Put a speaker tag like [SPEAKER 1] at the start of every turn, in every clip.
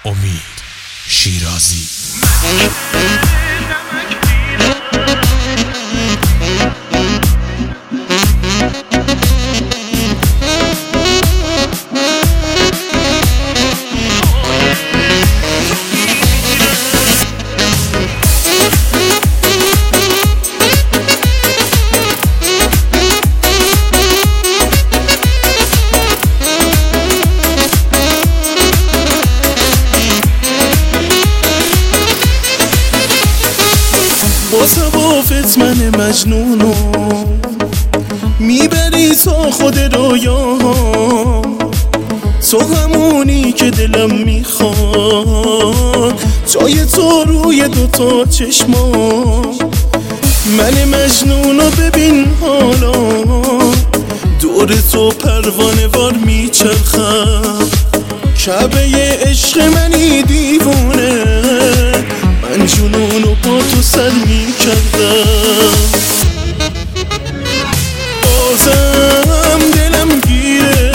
[SPEAKER 1] امید شیرازی.
[SPEAKER 2] با توافت من مجنونو میبری تا خود رویا، تو همونی که دلم میخواد، جای تو روی دوتا چشما. من مجنونو ببین حالا دور تو پروانه وار میچرخم، کعبه عشق منی دیوونه، من جنونو با تو سر میکردم. بازم دلم گیره،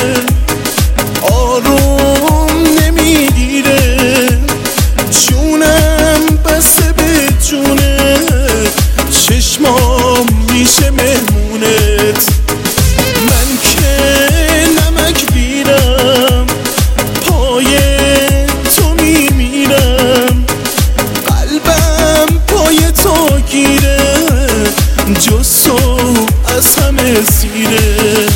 [SPEAKER 2] آروم نمیگیره، جونم بسته به جونه، چشمام میشه مهمونت. من که نمک گیرم، پای تو میمیرم، قلبم پای تو گیره، جز تو از همه سیره.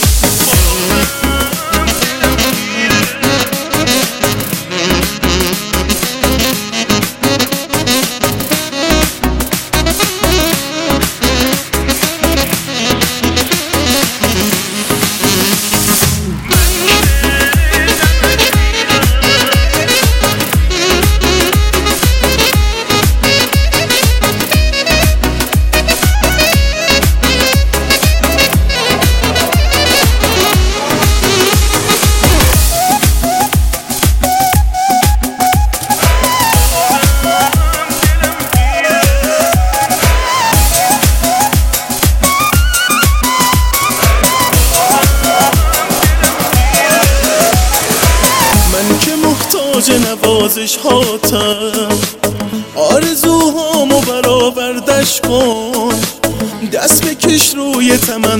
[SPEAKER 2] محتاج نوازش هاتم، آرزوهامو برآوردش کن، دست بکش روی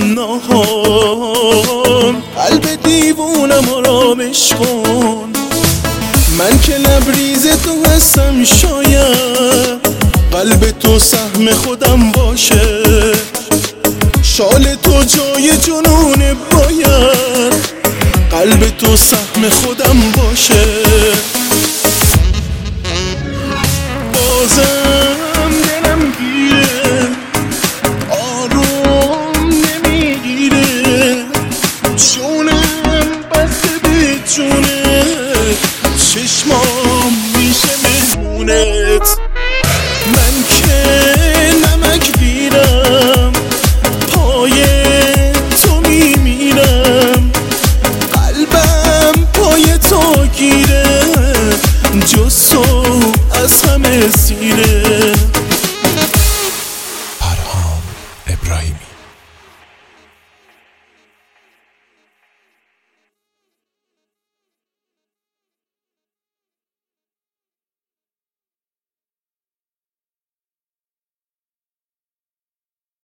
[SPEAKER 2] تمناهام، قلب دیوونم آرامش کن. من که لبریز تو هستم، شاید قلب تو سهم خودم باشه، شال تو جای جنون باید قلب تو سهم خودم باشه. بازم دلم گیره، آروم نمیگیره، جونم بسته به جونه، چشمام میشه مهمونت.